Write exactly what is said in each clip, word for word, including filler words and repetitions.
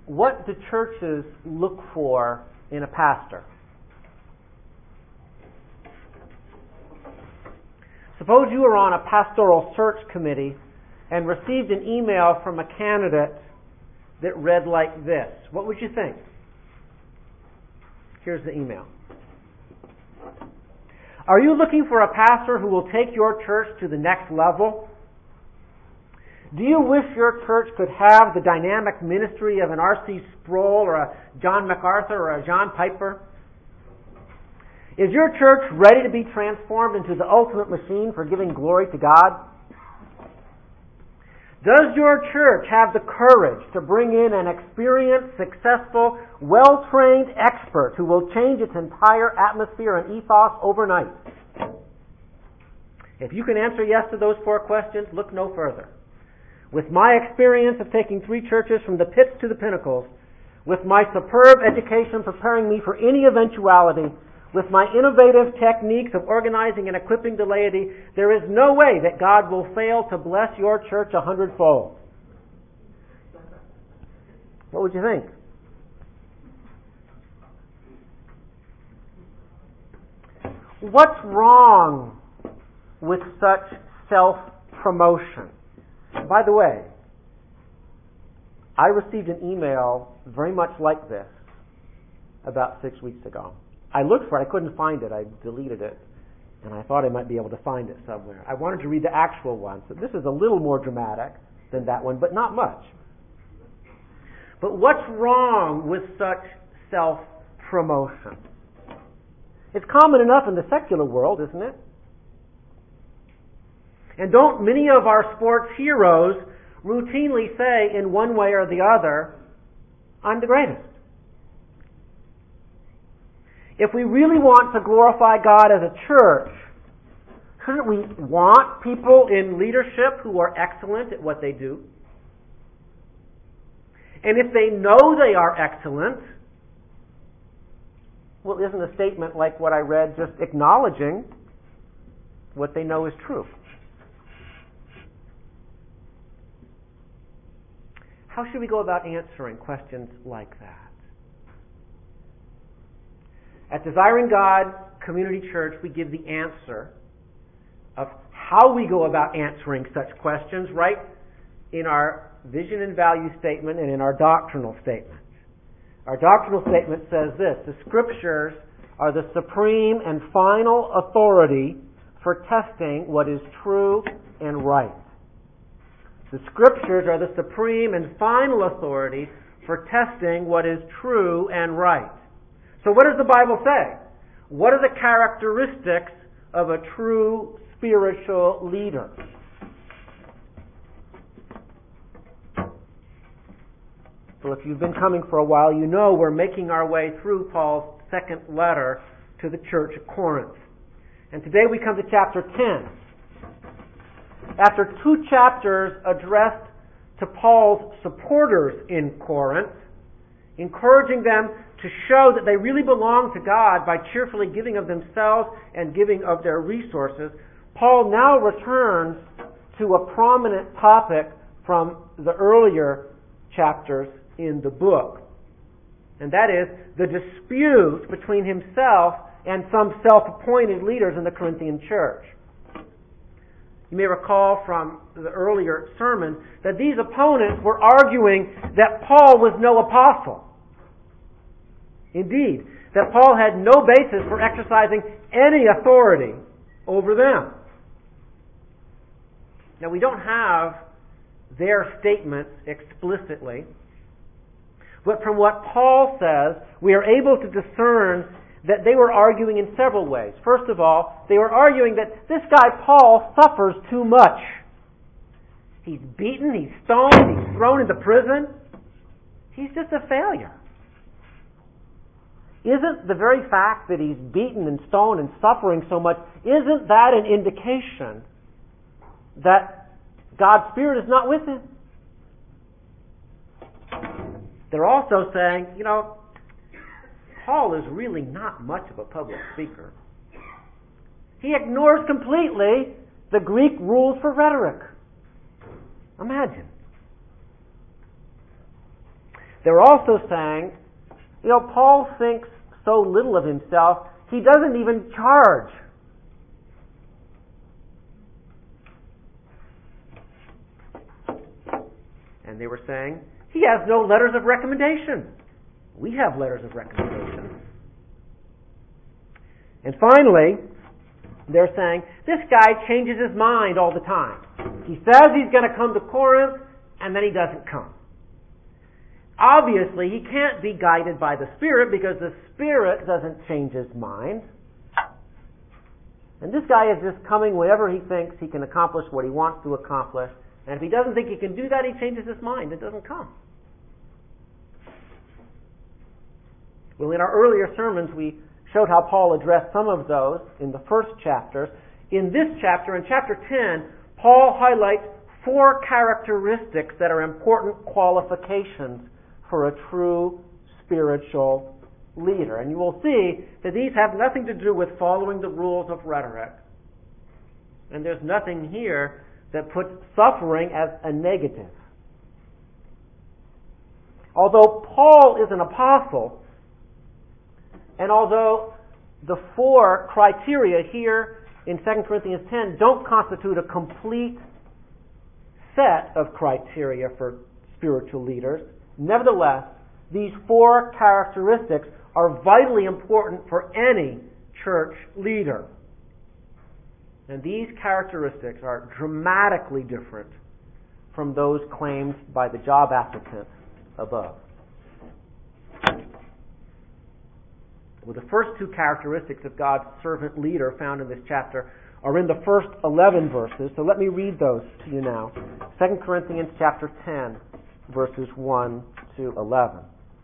what do churches look for in a pastor? Suppose you were on a pastoral search committee and received an email from a candidate that read like this. What would you think? Here's the email. Are you looking for a pastor who will take your church to the next level? Do you wish your church could have the dynamic ministry of an R C Sproul or a John MacArthur or a John Piper? Is your church ready to be transformed into the ultimate machine for giving glory to God? Does your church have the courage to bring in an experienced, successful, well-trained expert who will change its entire atmosphere and ethos overnight? If you can answer yes to those four questions, look no further. With my experience of taking three churches from the pits to the pinnacles, with my superb education preparing me for any eventuality, with my innovative techniques of organizing and equipping the laity, there is no way that God will fail to bless your church a hundredfold. What would you think? What's wrong with such self-promotion? By the way, I received an email very much like this about six weeks ago. I looked for it. I couldn't find it. I deleted it. And I thought I might be able to find it somewhere. I wanted to read the actual one. So this is a little more dramatic than that one, but not much. But what's wrong with such self-promotion? It's common enough in the secular world, isn't it? And don't many of our sports heroes routinely say in one way or the other, I'm the greatest? If we really want to glorify God as a church, shouldn't we want people in leadership who are excellent at what they do? And if they know they are excellent, well, isn't a statement like what I read just acknowledging what they know is true? How should we go about answering questions like that? At Desiring God Community Church, we give the answer of how we go about answering such questions right in our vision and value statement and in our doctrinal statement. Our doctrinal statement says this: the Scriptures are the supreme and final authority for testing what is true and right. The Scriptures are the supreme and final authority for testing what is true and right. So what does the Bible say? What are the characteristics of a true spiritual leader? So if you've been coming for a while, you know we're making our way through Paul's second letter to the church of Corinth. And today we come to chapter ten. After two chapters addressed to Paul's supporters in Corinth, encouraging them to show that they really belong to God by cheerfully giving of themselves and giving of their resources, Paul now returns to a prominent topic from the earlier chapters in the book. And that is the dispute between himself and some self-appointed leaders in the Corinthian church. You may recall from the earlier sermon that these opponents were arguing that Paul was no apostle. Indeed, that Paul had no basis for exercising any authority over them. Now, we don't have their statements explicitly, but from what Paul says, we are able to discern that they were arguing in several ways. First of all, they were arguing that this guy Paul suffers too much. He's beaten, he's stoned, he's thrown into prison. He's just a failure. Isn't the very fact that he's beaten and stoned and suffering so much, isn't that an indication that God's Spirit is not with him? They're also saying, you know, Paul is really not much of a public speaker. He ignores completely the Greek rules for rhetoric. Imagine. they're also saying, you know, Paul thinks so little of himself, he doesn't even charge. And they were saying, he has no letters of recommendation. We have letters of recommendation. And finally, they're saying, this guy changes his mind all the time. He says he's going to come to Corinth, and then he doesn't come. Obviously, he can't be guided by the Spirit because the Spirit doesn't change his mind. And this guy is just coming whenever he thinks he can accomplish what he wants to accomplish. And if he doesn't think he can do that, he changes his mind. It doesn't come. Well, in our earlier sermons, we showed how Paul addressed some of those in the first chapters. In this chapter, in chapter ten, Paul highlights four characteristics that are important qualifications for a true spiritual leader. And you will see that these have nothing to do with following the rules of rhetoric. And there's nothing here that puts suffering as a negative. Although Paul is an apostle, and although the four criteria here in Second Corinthians ten don't constitute a complete set of criteria for spiritual leaders, nevertheless, these four characteristics are vitally important for any church leader. And these characteristics are dramatically different from those claimed by the job applicant above. Well, the first two characteristics of God's servant leader found in this chapter are in the first eleven verses. So let me read those to you now. Second Corinthians chapter ten, verses one to eleven.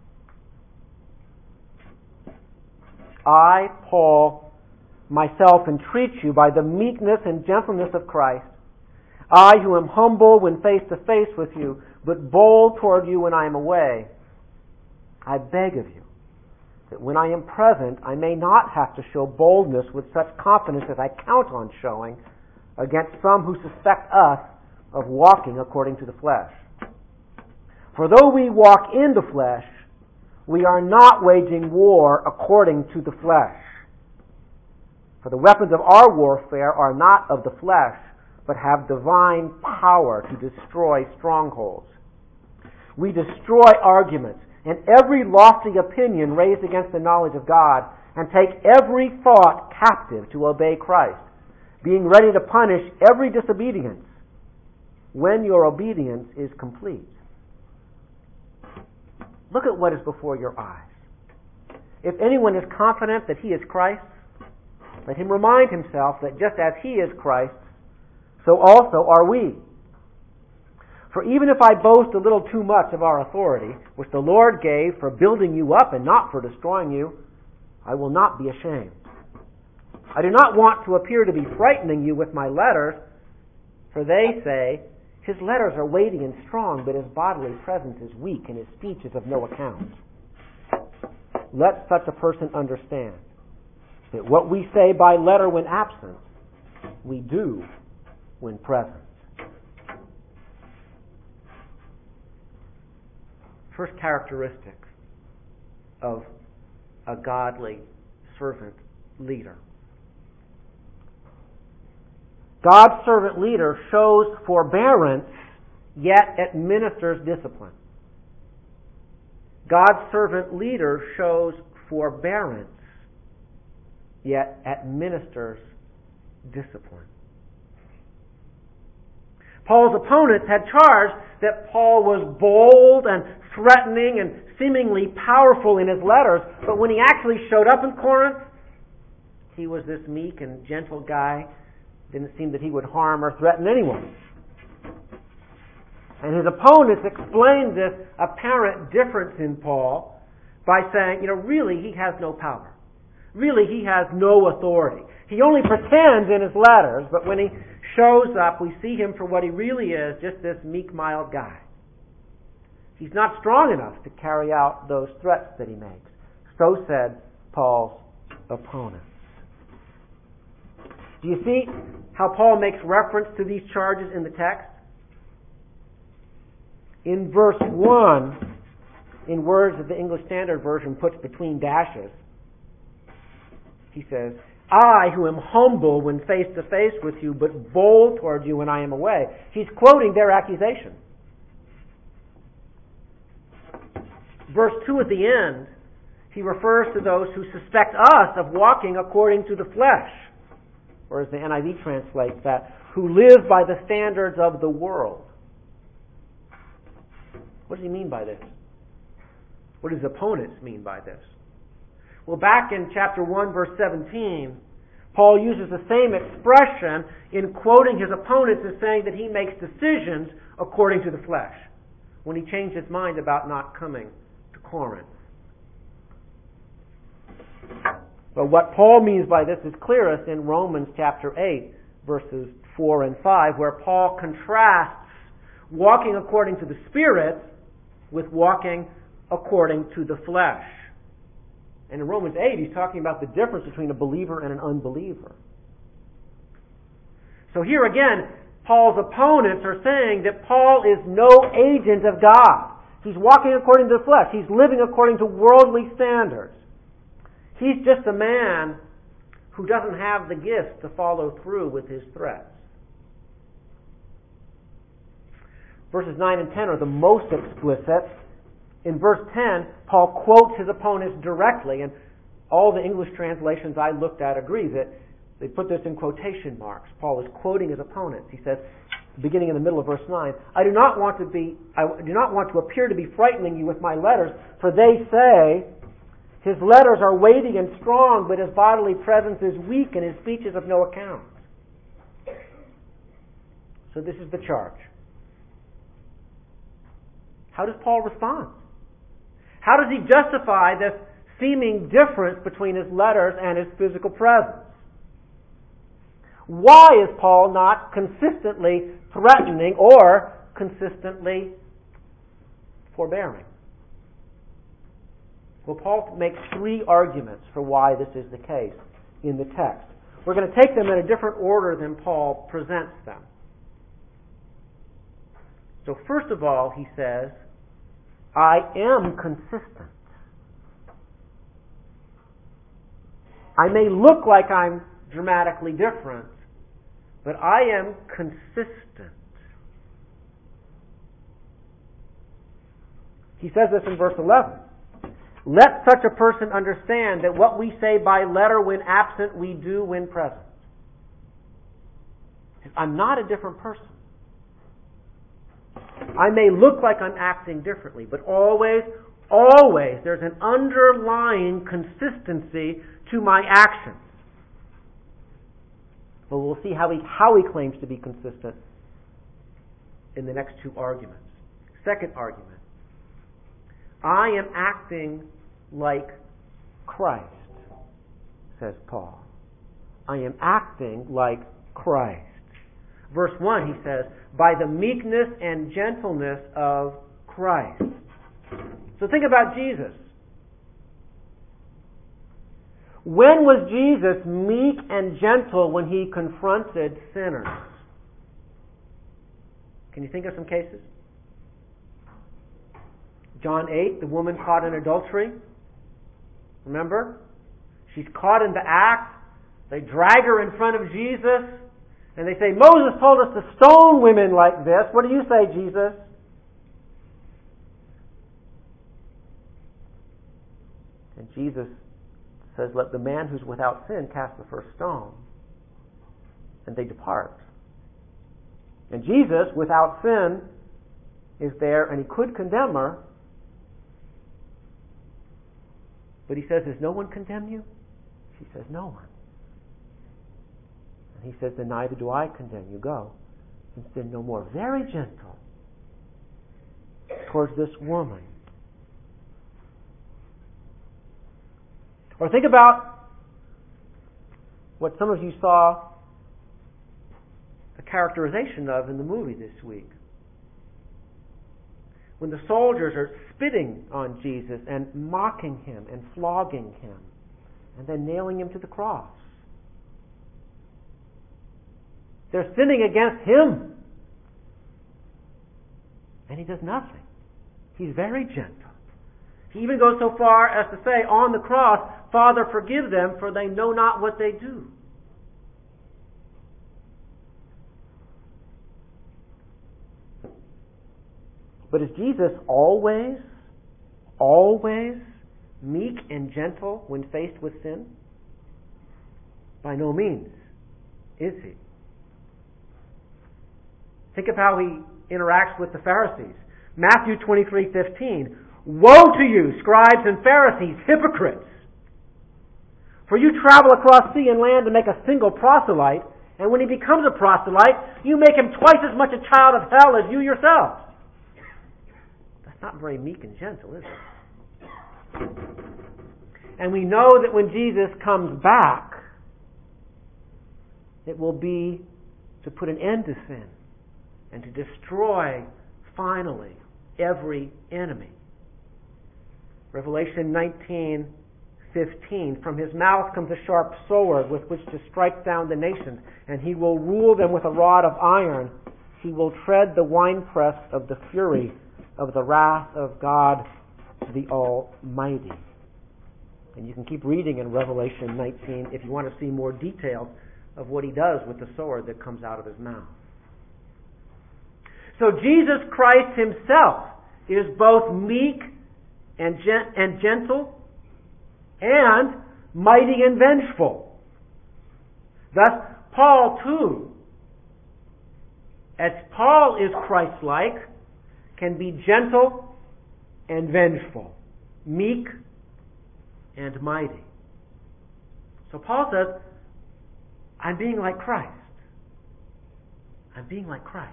I, Paul, myself entreat you by the meekness and gentleness of Christ, I who am humble when face to face with you, but bold toward you when I am away, I beg of you that when I am present I may not have to show boldness with such confidence as I count on showing against some who suspect us of walking according to the flesh. For though we walk in the flesh, we are not waging war according to the flesh. For the weapons of our warfare are not of the flesh, but have divine power to destroy strongholds. We destroy arguments and every lofty opinion raised against the knowledge of God, and take every thought captive to obey Christ, being ready to punish every disobedience when your obedience is complete. Look at what is before your eyes. If anyone is confident that he is Christ, let him remind himself that just as he is Christ, so also are we. For even if I boast a little too much of our authority, which the Lord gave for building you up and not for destroying you, I will not be ashamed. I do not want to appear to be frightening you with my letters, for they say, his letters are weighty and strong, but his bodily presence is weak and his speech is of no account. Let such a person understand that what we say by letter when absent, we do when present. First characteristic of a godly servant leader. God's servant leader shows forbearance, yet administers discipline. God's servant leader shows forbearance, yet administers discipline. Paul's opponents had charged that Paul was bold and threatening and seemingly powerful in his letters, but when he actually showed up in Corinth, he was this meek and gentle guy. Didn't seem that he would harm or threaten anyone. And his opponents explained this apparent difference in Paul by saying, you know, really he has no power. Really he has no authority. He only pretends in his letters, but when he shows up, we see him for what he really is, just this meek, mild guy. He's not strong enough to carry out those threats that he makes. So said Paul's opponents. Do you see how Paul makes reference to these charges in the text? In verse one, in words that the English Standard Version puts between dashes. He says, I who am humble when face to face with you, but bold toward you when I am away. He's quoting their accusation. Verse two at the end, he refers to those who suspect us of walking according to the flesh, or as the N I V translates that, who live by the standards of the world. What does he mean by this? What do his opponents mean by this? Well, back in chapter one, verse seventeen, Paul uses the same expression in quoting his opponents as saying that he makes decisions according to the flesh, when he changed his mind about not coming to Corinth. But what Paul means by this is clearest in Romans chapter eight, verses four and five, where Paul contrasts walking according to the Spirit with walking according to the flesh. And in Romans eight, he's talking about the difference between a believer and an unbeliever. So here again, Paul's opponents are saying that Paul is no agent of God. He's walking according to the flesh. He's living according to worldly standards. He's just a man who doesn't have the gift to follow through with his threats. Verses nine and ten are the most explicit. In verse ten, Paul quotes his opponents directly, and all the English translations I looked at agree that they put this in quotation marks. Paul is quoting his opponents. He says, beginning in the middle of verse nine, I do not want to be, I do not want to appear to be frightening you with my letters, for they say, his letters are weighty and strong, but his bodily presence is weak and his speech is of no account. So this is the charge. How does Paul respond? How does he justify this seeming difference between his letters and his physical presence? Why is Paul not consistently threatening or consistently forbearing? Well, Paul makes three arguments for why this is the case in the text. We're going to take them in a different order than Paul presents them. So first of all, he says, I am consistent. I may look like I'm dramatically different, but I am consistent. He says this in verse eleven. Let such a person understand that what we say by letter when absent, we do when present. I'm not a different person. I may look like I'm acting differently, but always, always there's an underlying consistency to my actions. But we'll see how he, how he claims to be consistent in the next two arguments. Second argument. I am acting like Christ, says Paul. I am acting like Christ. Verse one, he says, by the meekness and gentleness of Christ. So think about Jesus. When was Jesus meek and gentle when he confronted sinners? Can you think of some cases? John eight, the woman caught in adultery. Remember? She's caught in the act. They drag her in front of Jesus. And they say, Moses told us to stone women like this. What do you say, Jesus? And Jesus says, let the man who's without sin cast the first stone. And they depart. And Jesus, without sin, is there, and he could condemn her. But he says, has no one condemned you? She says, no one. And he says, then neither do I condemn you. Go and sin no more. Very gentle towards this woman. Or think about what some of you saw a characterization of in the movie this week. When the soldiers are spitting on Jesus and mocking him and flogging him and then nailing him to the cross. They're sinning against him. And he does nothing. He's very gentle. He even goes so far as to say on the cross, Father, forgive them, for they know not what they do. But is Jesus always, always meek and gentle when faced with sin? By no means is he. Think of how he interacts with the Pharisees. Matthew twenty-three fifteen. Woe to you, scribes and Pharisees, hypocrites! For you travel across sea and land to make a single proselyte, and when he becomes a proselyte, you make him twice as much a child of hell as you yourselves. That's not very meek and gentle, is it? And we know that when Jesus comes back, it will be to put an end to sin and to destroy, finally, every enemy. Revelation nineteen fifteen. From his mouth comes a sharp sword with which to strike down the nations, and he will rule them with a rod of iron. He will tread the winepress of the fury of the wrath of God the Almighty. And you can keep reading in Revelation nineteen if you want to see more details of what he does with the sword that comes out of his mouth. So Jesus Christ himself is both meek and, gen- and gentle and mighty and vengeful. Thus, Paul too, as Paul is Christ-like, can be gentle and vengeful, meek and mighty. So Paul says, I'm being like Christ. I'm being like Christ.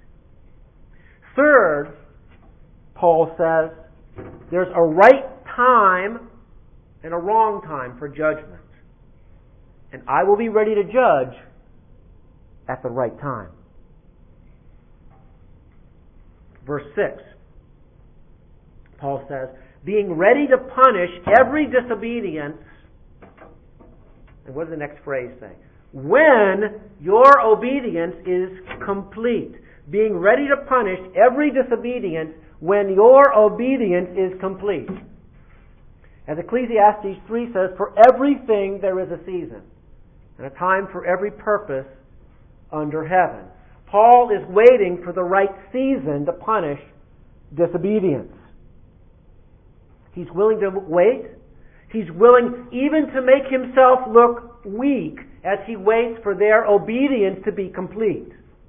Third, Paul says, there's a right time and a wrong time for judgment. And I will be ready to judge at the right time. Verse six, Paul says, being ready to punish every disobedience. And what does the next phrase say? When your obedience is complete. Being ready to punish every disobedience when your obedience is complete. As Ecclesiastes three says, for everything there is a season, and a time for every purpose under heaven. Paul is waiting for the right season to punish disobedience. He's willing to wait. He's willing even to make himself look weak as he waits for their obedience to be complete.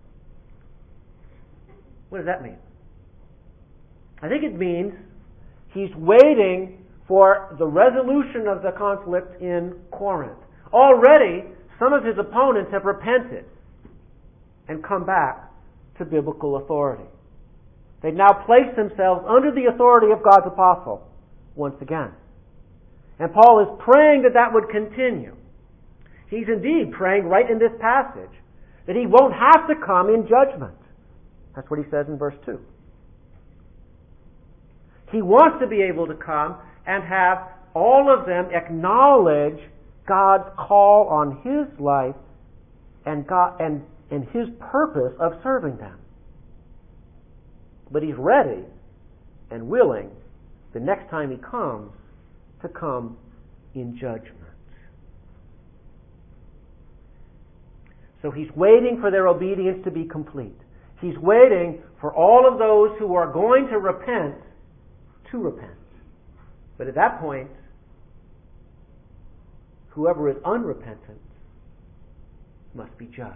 What does that mean? I think it means he's waiting for the resolution of the conflict in Corinth. Already, some of his opponents have repented and come back to biblical authority. They've now placed themselves under the authority of God's apostle once again. And Paul is praying that that would continue. He's indeed praying right in this passage that he won't have to come in judgment. That's what he says in verse two. He wants to be able to come and have all of them acknowledge God's call on his life and God and, and his purpose of serving them. But he's ready and willing the next time he comes to come in judgment. So he's waiting for their obedience to be complete. He's waiting for all of those who are going to repent to repent. But at that point, whoever is unrepentant must be judged.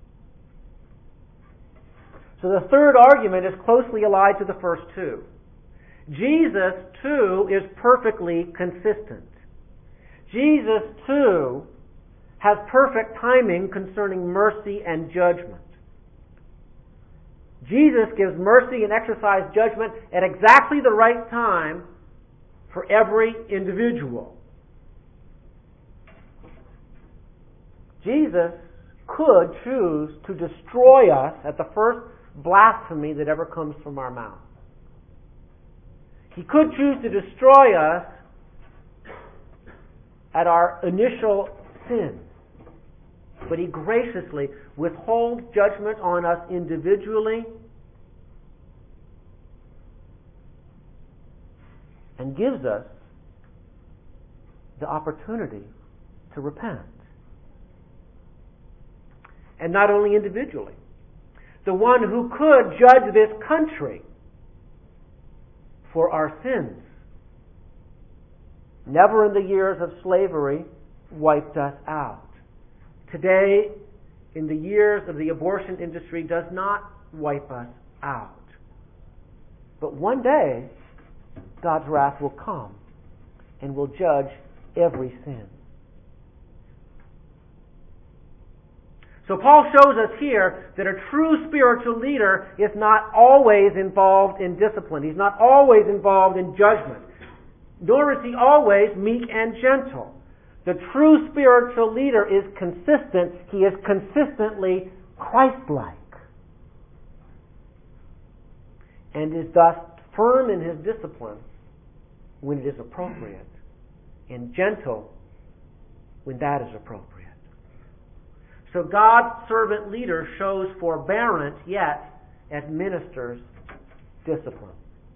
So the third argument is closely allied to the first two. Jesus, too, is perfectly consistent. Jesus, too, has perfect timing concerning mercy and judgment. Jesus gives mercy and exercises judgment at exactly the right time for every individual. Jesus could choose to destroy us at the first blasphemy that ever comes from our mouth. He could choose to destroy us at our initial sin. But he graciously withholds judgment on us individually and gives us the opportunity to repent. And not only individually. The one who could judge this country for our sins never in the years of slavery wiped us out. Today, in the years of the abortion industry, does not wipe us out. But one day, God's wrath will come and will judge every sin. So Paul shows us here that a true spiritual leader is not always involved in discipline. He's not always involved in judgment. Nor is he always meek and gentle. The true spiritual leader is consistent. He is consistently Christ-like. And is thus firm in his discipline when it is appropriate, and gentle when that is appropriate. So God's servant leader shows forbearance, yet administers discipline.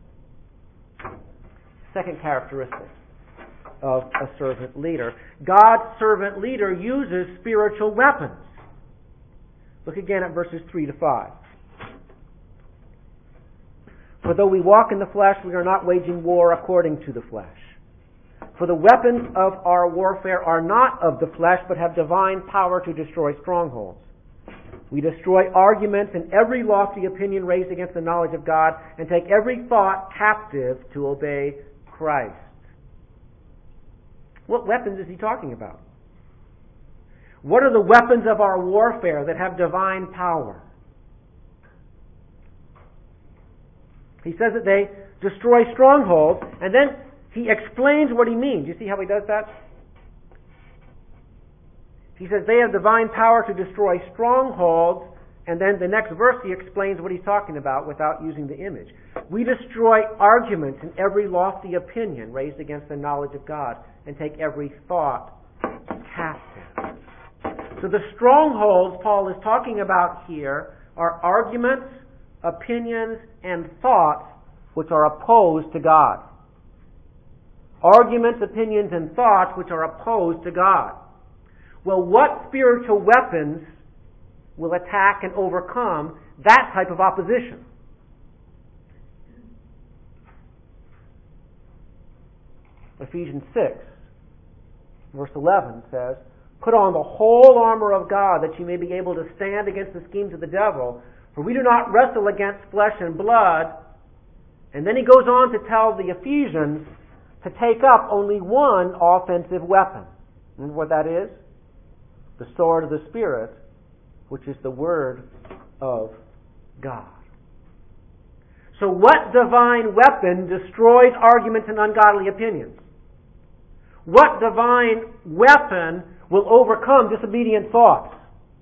Second characteristic of a servant leader. God's servant leader uses spiritual weapons. Look again at verses three to five. For though we walk in the flesh, we are not waging war according to the flesh. For the weapons of our warfare are not of the flesh, but have divine power to destroy strongholds. We destroy arguments and every lofty opinion raised against the knowledge of God, and take every thought captive to obey Christ. What weapons is he talking about? What are the weapons of our warfare that have divine power? He says that they destroy strongholds, and then he explains what he means. You see how he does that? He says they have divine power to destroy strongholds, and then the next verse he explains what he's talking about without using the image. We destroy arguments and every lofty opinion raised against the knowledge of God, and take every thought captive. So the strongholds Paul is talking about here are arguments, opinions, and thoughts which are opposed to God. Arguments, opinions, and thoughts which are opposed to God. Well, what spiritual weapons will attack and overcome that type of opposition? Ephesians six, verse eleven says, "Put on the whole armor of God, that you may be able to stand against the schemes of the devil. For we do not wrestle against flesh and blood." And then he goes on to tell the Ephesians to take up only one offensive weapon. Remember what that is? The sword of the Spirit, which is the Word of God. So what divine weapon destroys arguments and ungodly opinions? What divine weapon will overcome disobedient thoughts?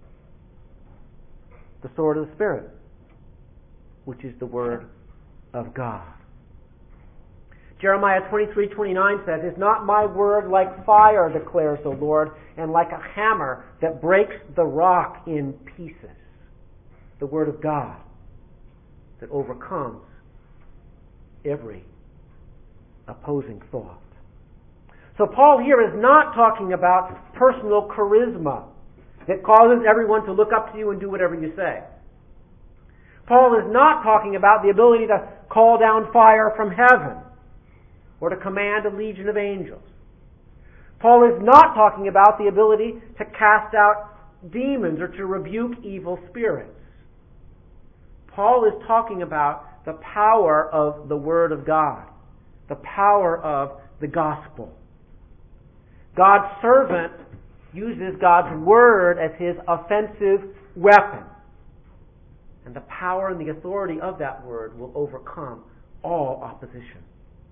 The sword of the Spirit, which is the Word of God. Jeremiah twenty-three twenty-nine says, "Is not my word like fire, declares the Lord, and like a hammer that breaks the rock in pieces?" The Word of God that overcomes every opposing thought. So Paul here is not talking about personal charisma that causes everyone to look up to you and do whatever you say. Paul is not talking about the ability to call down fire from heaven or to command a legion of angels. Paul is not talking about the ability to cast out demons or to rebuke evil spirits. Paul is talking about the power of the Word of God, the power of the gospel. God's servant uses God's Word as his offensive weapon. And the power and the authority of that Word will overcome all opposition.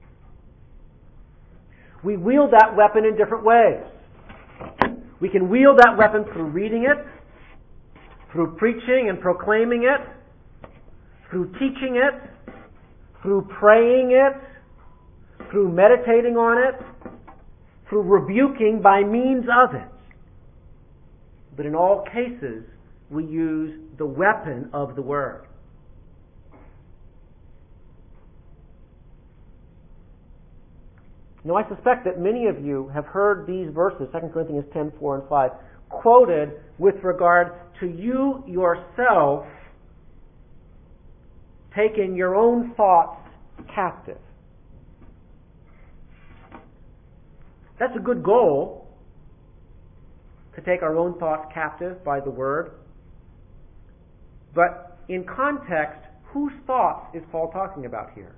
We wield that weapon in different ways. We can wield that weapon through reading it, through preaching and proclaiming it, through teaching it, through praying it, through meditating on it, through rebuking by means of it. But in all cases, we use the weapon of the Word. Now, I suspect that many of you have heard these verses, Second Corinthians ten, four and five, quoted with regard to you yourself taking your own thoughts captive. That's a good goal, to take our own thoughts captive by the Word. But in context, whose thoughts is Paul talking about here?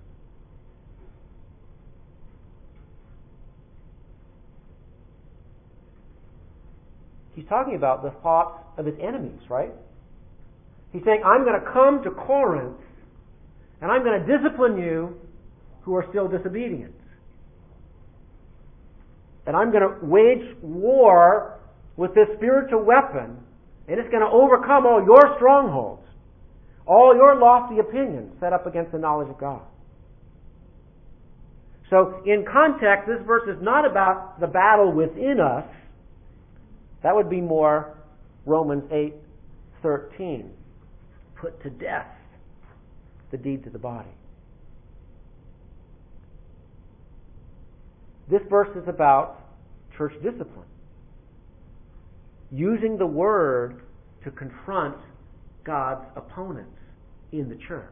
He's talking about the thoughts of his enemies, right? He's saying, I'm going to come to Corinth and I'm going to discipline you who are still disobedient. And I'm going to wage war with this spiritual weapon, and it's going to overcome all your strongholds, all your lofty opinions set up against the knowledge of God. So, in context, this verse is not about the battle within us. That would be more Romans eight thirteen. Put to death the deeds of the body. This verse is about church discipline. Using the Word to confront God's opponents in the church.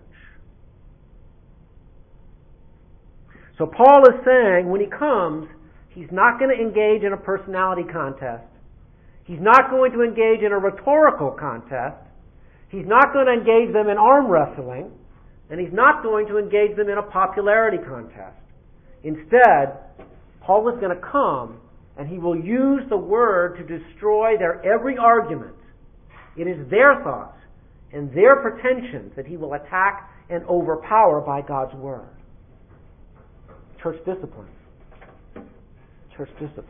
So Paul is saying when he comes, he's not going to engage in a personality contest. He's not going to engage in a rhetorical contest. He's not going to engage them in arm wrestling. And he's not going to engage them in a popularity contest. Instead, Paul is going to come and he will use the Word to destroy their every argument. It is their thoughts and their pretensions that he will attack and overpower by God's Word. Church discipline. Church discipline.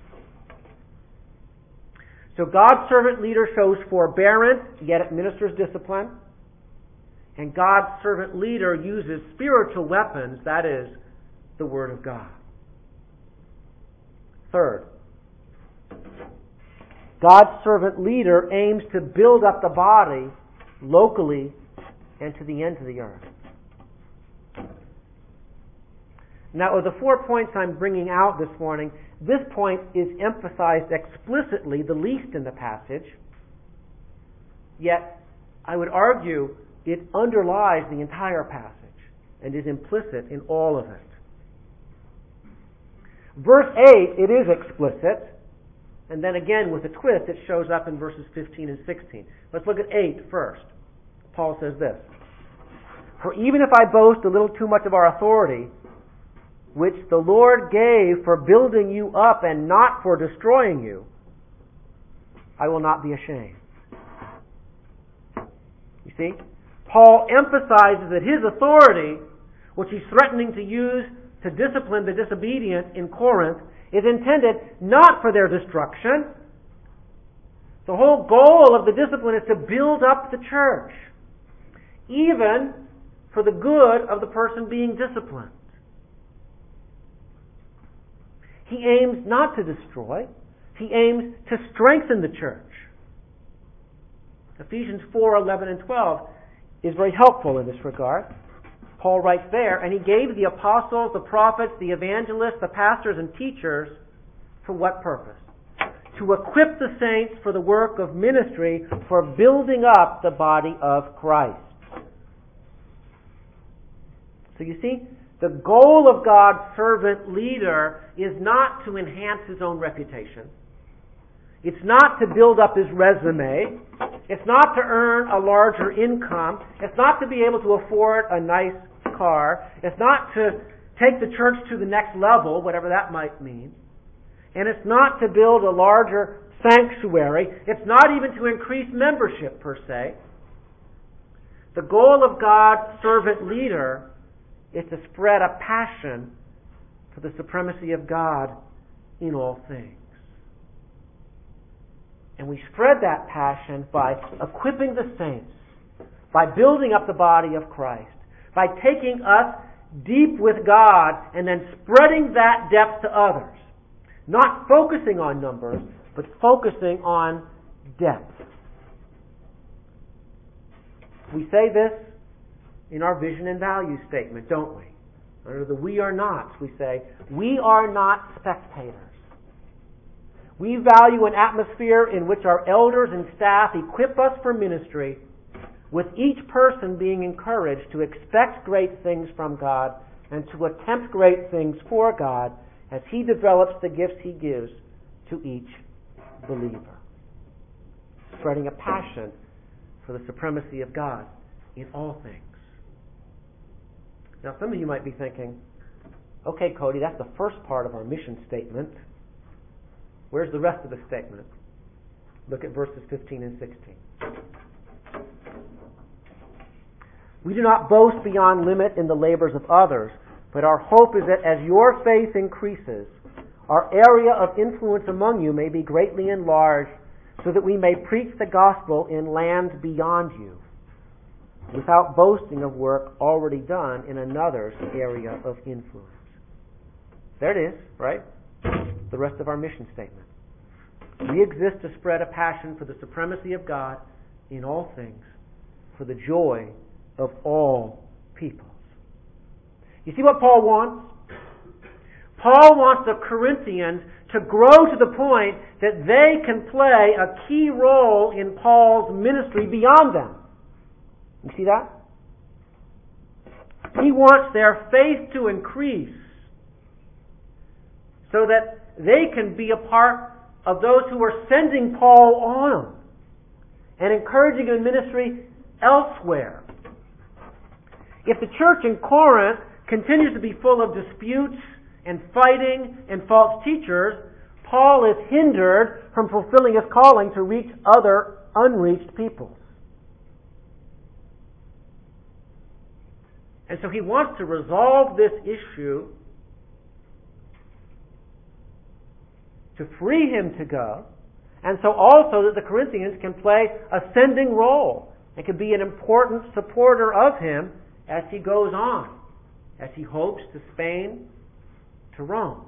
So God's servant leader shows forbearance, yet administers discipline. And God's servant leader uses spiritual weapons, that is, the Word of God. Third, God's servant leader aims to build up the body locally and to the ends of the earth. Now, of the four points I'm bringing out this morning, this point is emphasized explicitly, the least in the passage. Yet, I would argue it underlies the entire passage and is implicit in all of it. Verse eight, it is explicit, and then again with a twist it shows up in verses fifteen and sixteen. Let's look at eight first. Paul says this, "For even if I boast a little too much of our authority, which the Lord gave for building you up and not for destroying you, I will not be ashamed." You see? Paul emphasizes that his authority, which he's threatening to use to discipline the disobedient in Corinth, is intended not for their destruction. The whole goal of the discipline is to build up the church, even for the good of the person being disciplined. He aims not to destroy. He aims to strengthen the church. Ephesians four, eleven and twelve is very helpful in this regard. Paul writes there, "And he gave the apostles, the prophets, the evangelists, the pastors and teachers for what purpose? To equip the saints for the work of ministry, for building up the body of Christ." So you see, the goal of God's servant leader is not to enhance his own reputation. It's not to build up his resume. It's not to earn a larger income. It's not to be able to afford a nice car. It's not to take the church to the next level, whatever that might mean. And it's not to build a larger sanctuary. It's not even to increase membership per se. The goal of God's servant leader is to spread a passion for the supremacy of God in all things. And we spread that passion by equipping the saints, by building up the body of Christ, by taking us deep with God and then spreading that depth to others. Not focusing on numbers, but focusing on depth. We say this in our vision and value statement, don't we? Under the we are nots, we say, we are not spectators. We value an atmosphere in which our elders and staff equip us for ministry, with each person being encouraged to expect great things from God and to attempt great things for God as He develops the gifts He gives to each believer. Spreading a passion for the supremacy of God in all things. Now, some of you might be thinking, okay, Cody, that's the first part of our mission statement. Where's the rest of the statement? Look at verses fifteen and sixteen. We do not boast beyond limit in the labors of others, but our hope is that as your faith increases, our area of influence among you may be greatly enlarged, so that we may preach the gospel in lands beyond you, without boasting of work already done in another's area of influence. There it is, right? The rest of our mission statement. We exist to spread a passion for the supremacy of God in all things, for the joy of all peoples. You see what Paul wants? Paul wants the Corinthians to grow to the point that they can play a key role in Paul's ministry beyond them. You see that? He wants their faith to increase so that they can be a part of those who are sending Paul on and encouraging in ministry elsewhere. If the church in Corinth continues to be full of disputes and fighting and false teachers, Paul is hindered from fulfilling his calling to reach other unreached peoples. And so he wants to resolve this issue to free him to go, and so also that the Corinthians can play a sending role and can be an important supporter of him as he goes on, as he hopes to Spain, to Rome.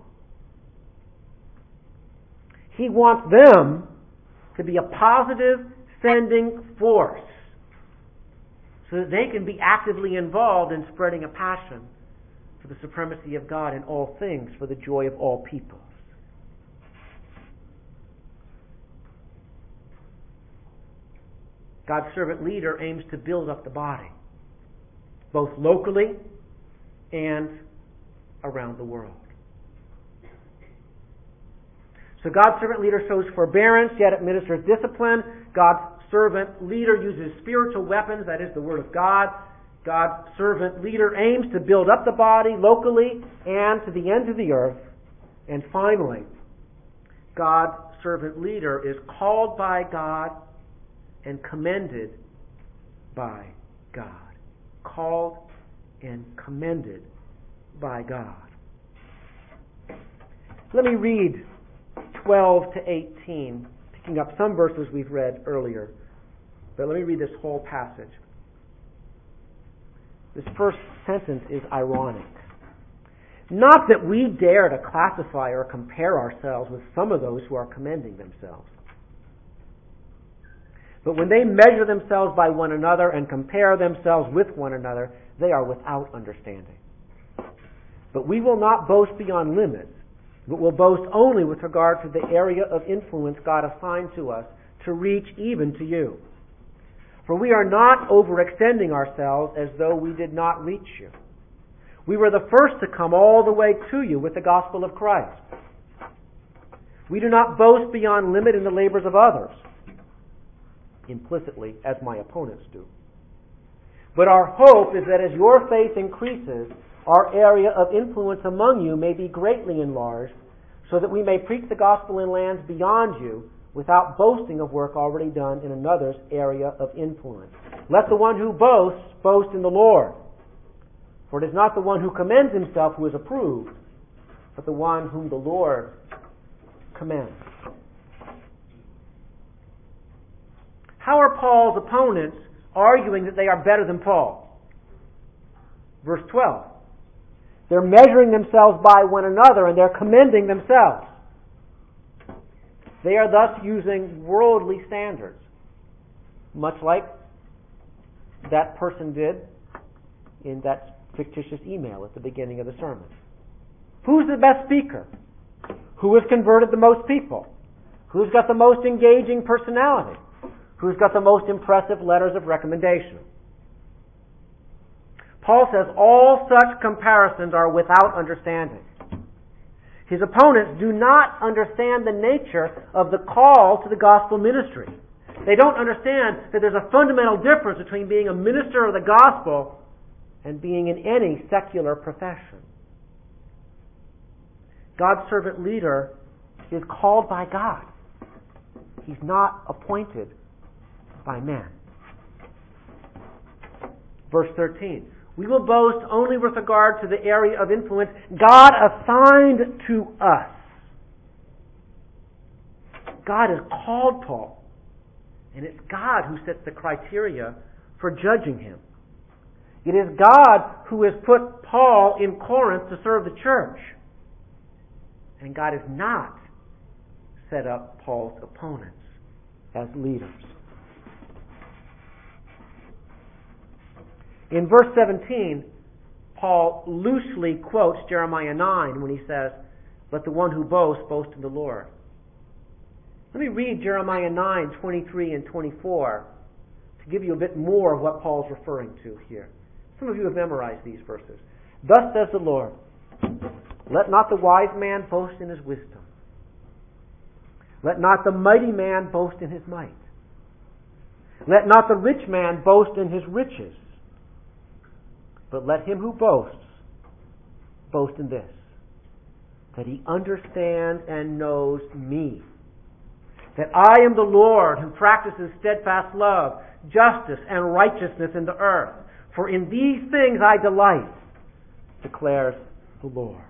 He wants them to be a positive sending force so that they can be actively involved in spreading a passion for the supremacy of God in all things, for the joy of all peoples. God's servant leader aims to build up the body, both locally and around the world. So God's servant leader shows forbearance, yet administers discipline. God's servant leader uses spiritual weapons, that is the Word of God. God's servant leader aims to build up the body locally and to the ends of the earth. And finally, God's servant leader is called by God and commended by God. Called and commended by God. Let me read twelve to eighteen, picking up some verses we've read earlier. But let me read this whole passage. This first sentence is ironic. Not that we dare to classify or compare ourselves with some of those who are commending themselves. But when they measure themselves by one another and compare themselves with one another, they are without understanding. But we will not boast beyond limits, but will boast only with regard to the area of influence God assigned to us to reach even to you. For we are not overextending ourselves as though we did not reach you. We were the first to come all the way to you with the gospel of Christ. We do not boast beyond limit in the labors of others, implicitly, as my opponents do. But our hope is that as your faith increases, our area of influence among you may be greatly enlarged, so that we may preach the gospel in lands beyond you, without boasting of work already done in another's area of influence. Let the one who boasts boast in the Lord. For it is not the one who commends himself who is approved, but the one whom the Lord commends. How are Paul's opponents arguing that they are better than Paul? Verse twelve. They're measuring themselves by one another and they're commending themselves. They are thus using worldly standards, much like that person did in that fictitious email at the beginning of the sermon. Who's the best speaker? Who has converted the most people? Who's got the most engaging personality? Who's got the most impressive letters of recommendation? Paul says all such comparisons are without understanding. His opponents do not understand the nature of the call to the gospel ministry. They don't understand that there's a fundamental difference between being a minister of the gospel and being in any secular profession. God's servant leader is called by God. He's not appointed by men. Verse thirteen. We will boast only with regard to the area of influence God assigned to us. God has called Paul, and it's God who sets the criteria for judging him. It is God who has put Paul in Corinth to serve the church. And God has not set up Paul's opponents as leaders. In verse seventeen, Paul loosely quotes Jeremiah nine when he says, "Let the one who boasts boast in the Lord." Let me read Jeremiah nine, twenty-three and twenty-four to give you a bit more of what Paul's referring to here. Some of you have memorized these verses. "Thus says the Lord, let not the wise man boast in his wisdom. Let not the mighty man boast in his might. Let not the rich man boast in his riches. But let him who boasts, boast in this, that he understands and knows me, that I am the Lord who practices steadfast love, justice, and righteousness in the earth. For in these things I delight, declares the Lord."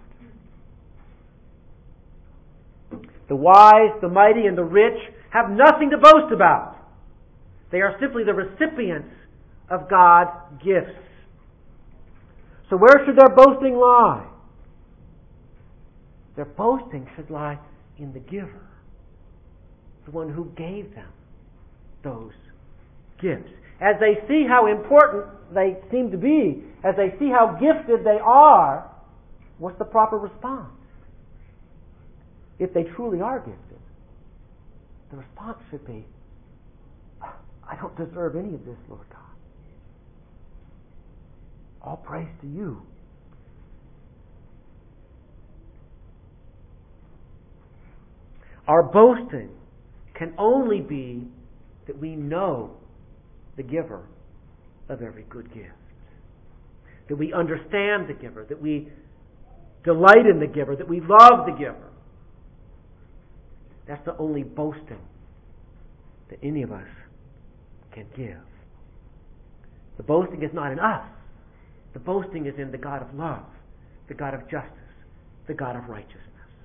The wise, the mighty, and the rich have nothing to boast about. They are simply the recipients of God's gifts. So where should their boasting lie? Their boasting should lie in the giver, the one who gave them those gifts. As they see how important they seem to be, as they see how gifted they are, what's the proper response? If they truly are gifted, the response should be, "I don't deserve any of this, Lord God. All praise to you." Our boasting can only be that we know the giver of every good gift, that we understand the giver, that we delight in the giver, that we love the giver. That's the only boasting that any of us can give. The boasting is not in us. The boasting is in the God of love, the God of justice, the God of righteousness.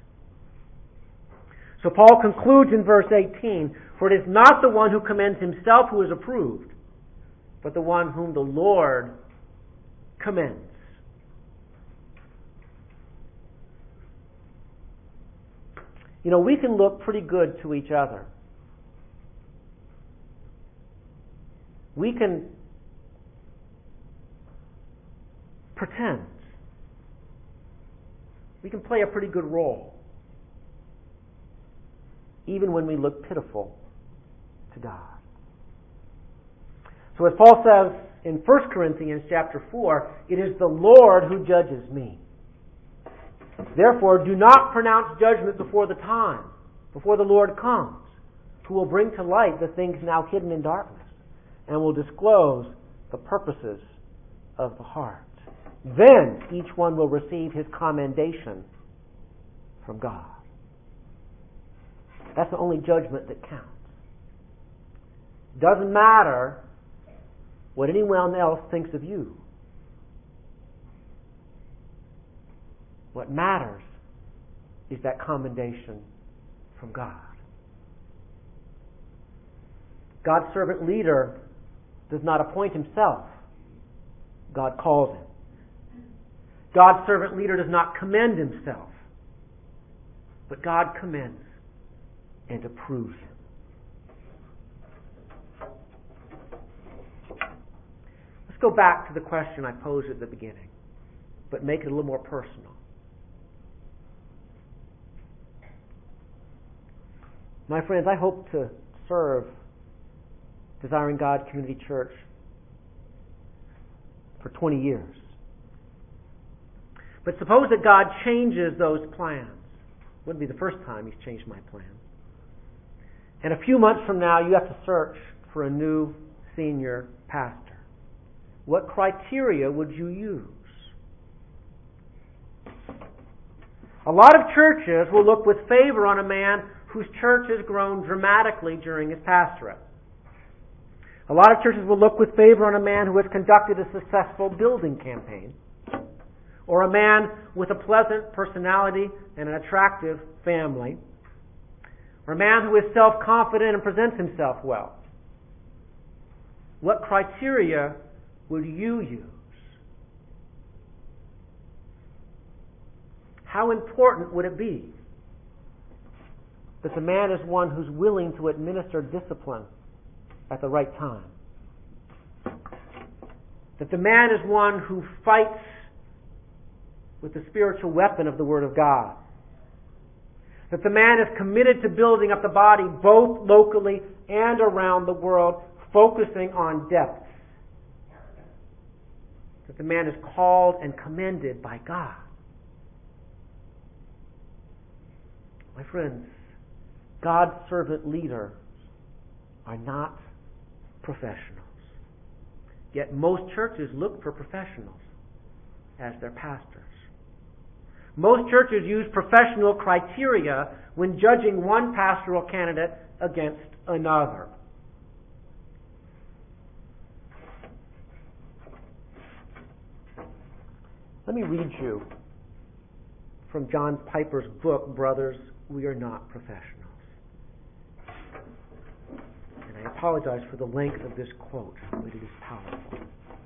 So Paul concludes in verse eighteen, "For it is not the one who commends himself who is approved, but the one whom the Lord commends." You know, we can look pretty good to each other. We can pretend. We can play a pretty good role, even when we look pitiful to God. So as Paul says in First Corinthians chapter four, "It is the Lord who judges me. Therefore, do not pronounce judgment before the time, before the Lord comes, who will bring to light the things now hidden in darkness, and will disclose the purposes of the heart. Then each one will receive his commendation from God." That's the only judgment that counts. Doesn't matter what anyone else thinks of you. What matters is that commendation from God. God's servant leader does not appoint himself. God calls him. God's servant leader does not commend himself, but God commends and approves him. Let's go back to the question I posed at the beginning. but make it a little more personal. My friends, I hope to serve Desiring God Community Church for twenty years. But suppose that God changes those plans. It wouldn't be the first time He's changed my plans. And a few months from now, you have to search for a new senior pastor. What criteria would you use? A lot of churches will look with favor on a man whose church has grown dramatically during his pastorate. A lot of churches will look with favor on a man who has conducted a successful building campaign, or a man with a pleasant personality and an attractive family, or a man who is self-confident and presents himself well. What criteria would you use? How important would it be that the man is one who's willing to administer discipline at the right time? That the man is one who fights with the spiritual weapon of the Word of God? That the man is committed to building up the body both locally and around the world, focusing on depth? That the man is called and commended by God? My friends, God's servant leaders are not professionals. Yet most churches look for professionals as their pastors. Most churches use professional criteria when judging one pastoral candidate against another. Let me read you from John Piper's book, Brothers, We Are Not Professionals. And I apologize for the length of this quote, but it is powerful.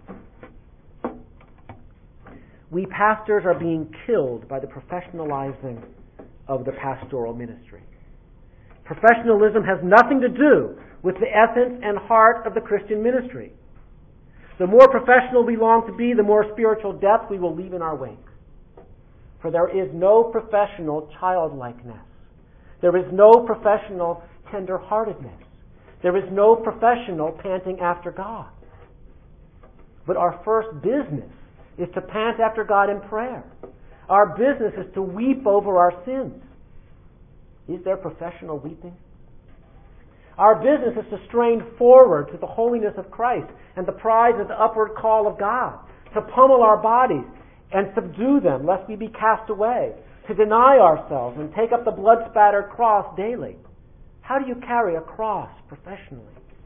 We pastors are being killed by the professionalizing of the pastoral ministry. Professionalism has nothing to do with the essence and heart of the Christian ministry. The more professional we long to be, the more spiritual depth we will leave in our wake. For there is no professional childlikeness. There is no professional tender-heartedness. There is no professional panting after God. But our first business is to pant after God in prayer. Our business is to weep over our sins. Is there professional weeping? Our business is to strain forward to the holiness of Christ and the prize of the upward call of God, to pummel our bodies and subdue them lest we be cast away, to deny ourselves and take up the blood-spattered cross daily. How do you carry a cross professionally?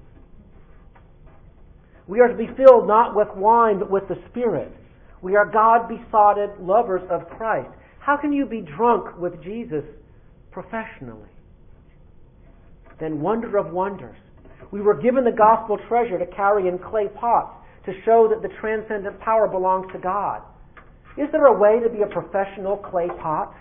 We are to be filled not with wine but with the Spirit. We are God-besotted lovers of Christ. How can you be drunk with Jesus professionally? Then, wonder of wonders, we were given the gospel treasure to carry in clay pots to show that the transcendent power belongs to God. Is there a way to be a professional clay pot?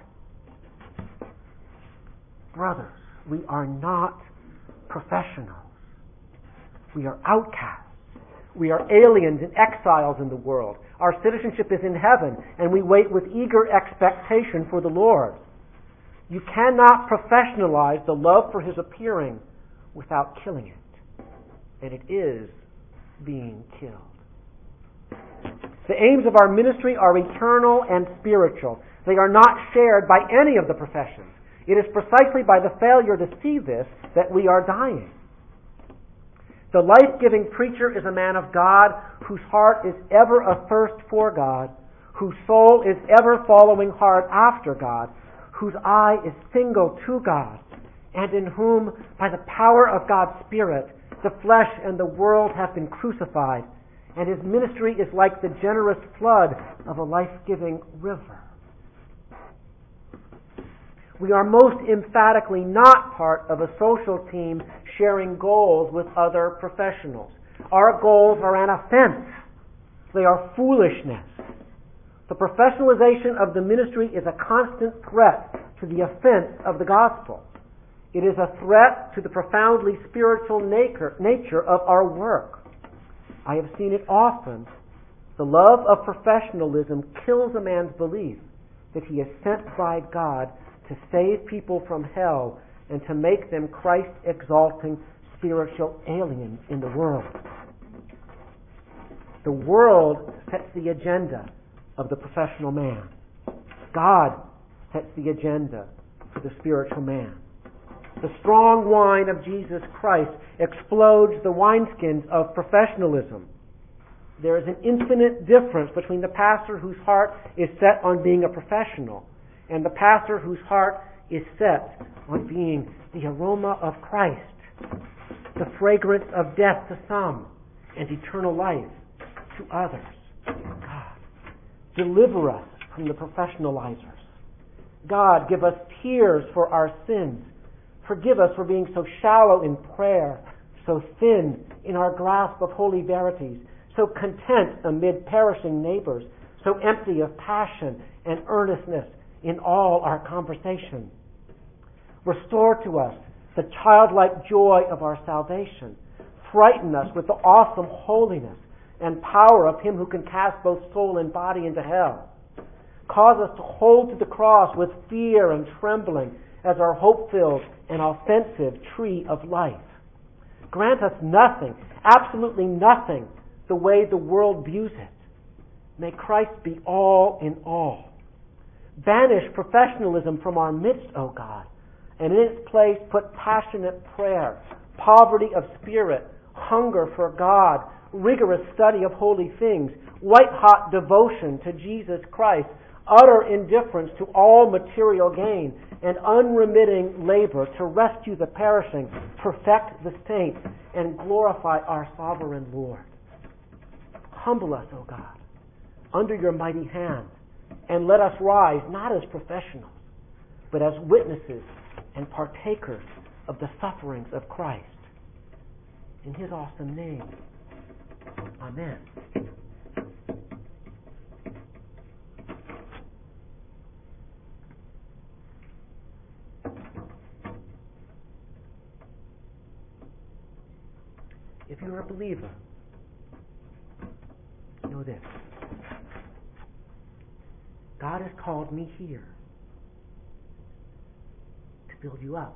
Brothers, we are not professionals. We are outcasts. We are aliens and exiles in the world. Our citizenship is in heaven, and we wait with eager expectation for the Lord. You cannot professionalize the love for His appearing without killing it. And it is being killed. The aims of our ministry are eternal and spiritual. They are not shared by any of the professions. It is precisely by the failure to see this that we are dying. The life-giving preacher is a man of God whose heart is ever athirst for God, whose soul is ever following hard after God, whose eye is single to God, and in whom, by the power of God's Spirit, the flesh and the world have been crucified, and his ministry is like the generous flood of a life-giving river. We are most emphatically not part of a social team sharing goals with other professionals. Our goals are an offense. They are foolishness. The professionalization of the ministry is a constant threat to the offense of the gospel. It is a threat to the profoundly spiritual nature of our work. I have seen it often The love of professionalism kills a man's belief that he is sent by God to save people from hell and to make them Christ-exalting spiritual aliens in the world. The world sets the agenda of the professional man. God sets the agenda for the spiritual man. The strong wine of Jesus Christ explodes the wineskins of professionalism. There is an infinite difference between the pastor whose heart is set on being a professional and the pastor whose heart is set on being the aroma of Christ, the fragrance of death to some and eternal life to others. God, deliver us from the professionalizers. God, give us tears for our sins. Forgive us for being so shallow in prayer, so thin in our grasp of holy verities, so content amid perishing neighbors, so empty of passion and earnestness in all our conversation. Restore to us the childlike joy of our salvation. Frighten us with the awesome holiness and power of Him who can cast both soul and body into hell. Cause us to hold to the cross with fear and trembling as our hope-filled and offensive tree of life. Grant us nothing, absolutely nothing, the way the world views it. May Christ be all in all. Banish professionalism from our midst, O God, and in its place put passionate prayer, poverty of spirit, hunger for God, rigorous study of holy things, white-hot devotion to Jesus Christ, utter indifference to all material gain, and unremitting labor to rescue the perishing, perfect the saints, and glorify our sovereign Lord. Humble us, O God, under your mighty hand, and let us rise not as professionals, but as witnesses and partakers of the sufferings of Christ. In His awesome name, amen. If you're a believer, know this. God has called me here to build you up,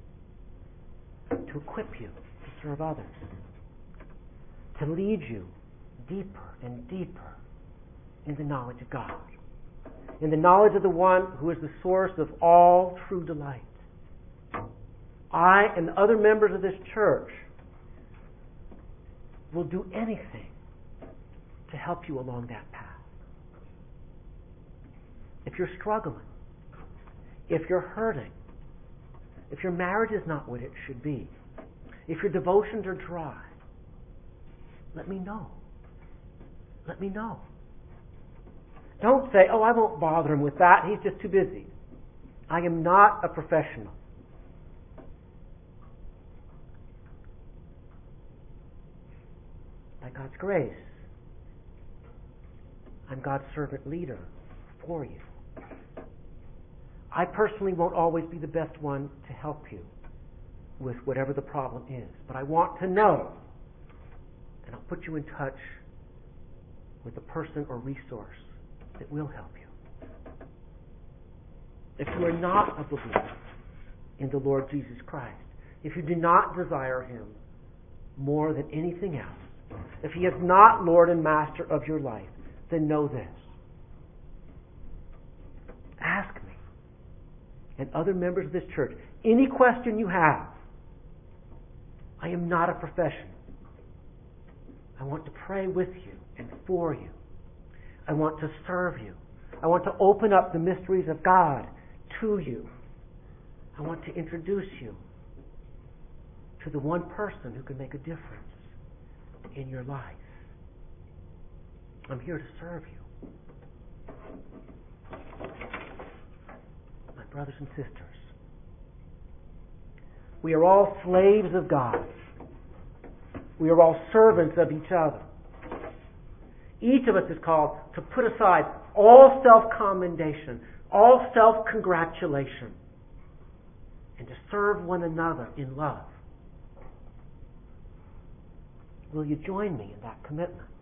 to equip you to serve others, to lead you deeper and deeper in the knowledge of God, in the knowledge of the one who is the source of all true delight. I and the other members of this church will do anything to help you along that path. If you're struggling, if you're hurting, if your marriage is not what it should be, if your devotions are dry, let me know. Let me know. Don't say, oh, I won't bother him with that. He's just too busy. I am not a professional. By God's grace, I'm God's servant leader for you. I personally won't always be the best one to help you with whatever the problem is, but I want to know, and I'll put you in touch with a person or resource that will help you. If you are not a believer in the Lord Jesus Christ, if you do not desire Him more than anything else, if He is not Lord and Master of your life, then know this. Ask me and other members of this church any question you have. I am not a professional. I want to pray with you and for you. I want to serve you. I want to open up the mysteries of God to you. I want to introduce you to the one person who can make a difference in your life. I'm here to serve you. My brothers and sisters, we are all slaves of God. We are all servants of each other. Each of us is called to put aside all self-commendation, all self-congratulation, and to serve one another in love. Will you join me in that commitment?